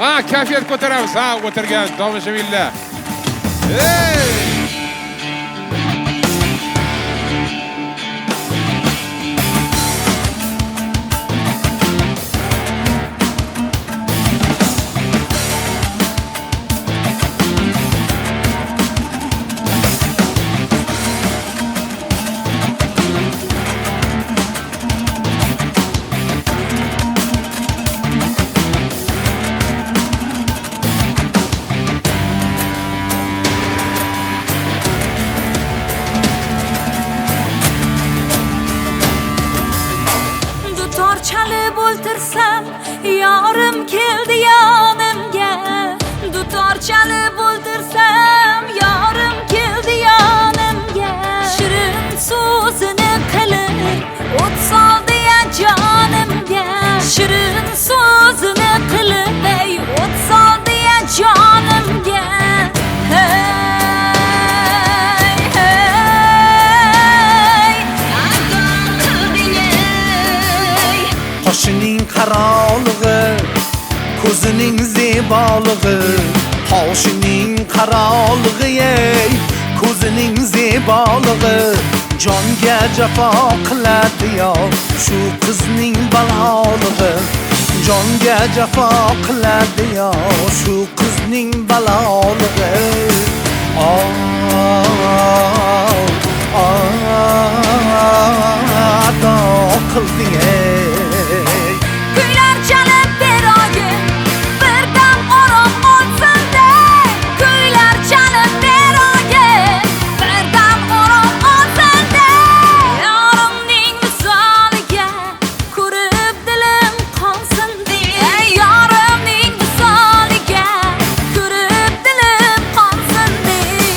Ha, kayfiyat ko'taramiz. Ha, o'tirgan tomoshabinlar. Hey! Chalib o'ltirsam, yorim keldi yonimga. Dutor chalib o'ltirsam, yorim keldi yonimga. Shirin so'zini qilib, o't soldi ya jonimga. Shirin so'zini qilib, o't soldi ya jonimga. Qoshining qarolig'i, ko'zining zeboligi. Qoshining qarolig'i, ko'zining zeboligi. Jonga jafo qiladi yo shu qizning balolig'i. Jonga jafo qiladi yo shu qizning balolig'i. Ado qilding Kuylar chalib berogim, bir dam orom olsin-da. Kuylar chalib berogim, bir dam orom olsin-da. Yorimning misoliga ko'rib dilim qonsin-da. Yorimning misoliga ko'rib dilim qonsin-da.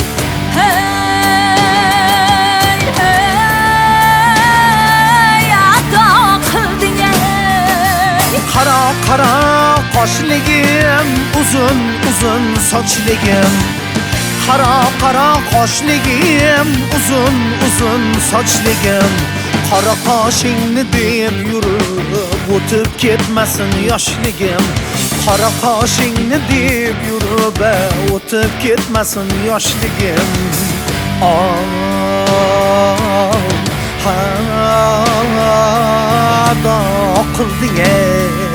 Ado qilding Qara qara qoshligim, uzun uzun sochligim. Qara qara qoshligim, uzun uzun sochligim. Qara qoshingni deb yurib o'tib ketmasin yoshligim. Qara qoshingni deb yurib o'tib ketmasin yoshligim. Ado qilding